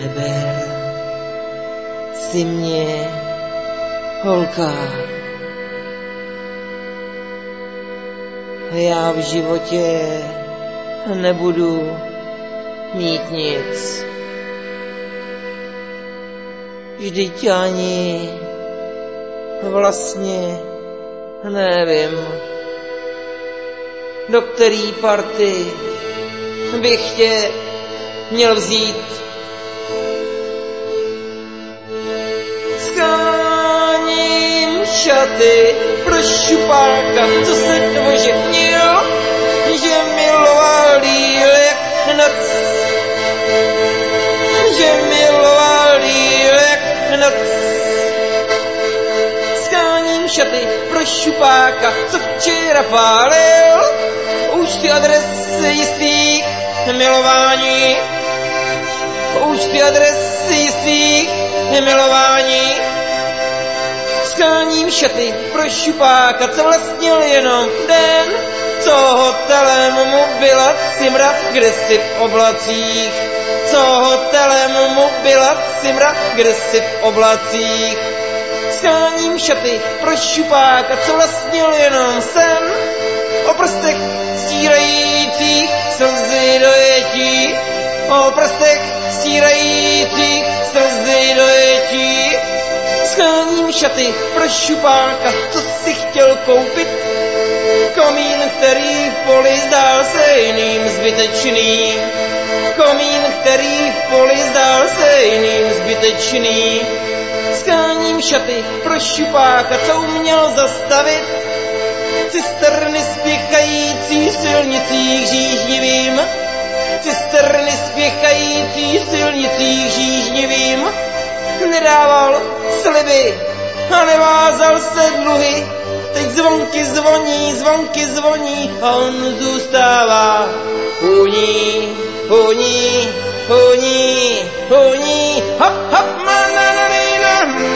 Neber si mě, holka. Já v životě nebudu mít nic. Vždyť ani vlastně nevím, do který party bych tě měl vzít. Skáním šaty pro šupáka, co se oženil, že miloval jak noc, že miloval jak noc. Skáním šaty pro šupáka, co včera pálil, účty adresy jistých milování, účty adresy jistých milování. Skáním šaty pro šupáka, co vlastnil jenom den, co hotelem mu byla cimra, kdysi v oblacích. Co hotelem mu byla cimra, kdysi v oblacích. Skáním šaty pro šupáka, co vlastnil jenom sen, o prstech stírajících slzy dojetí, o prstech stírajících slzy dojetí. Skáním šaty pro šupáka, co si chtěl koupit, komín, který v poli zdál se jiným zbytečný, komín, který v poli zdál se jiným zbytečný. Skáním šaty pro šupáka, co uměl zastavit cisterny spěchající v silnicích žížnivým, cisterny spěchající v silnicích žížnivým. Nedával sliby a nevázal se dluhy, teď zvonky zvoní a on zůstává u ní, hop, hop, mananina.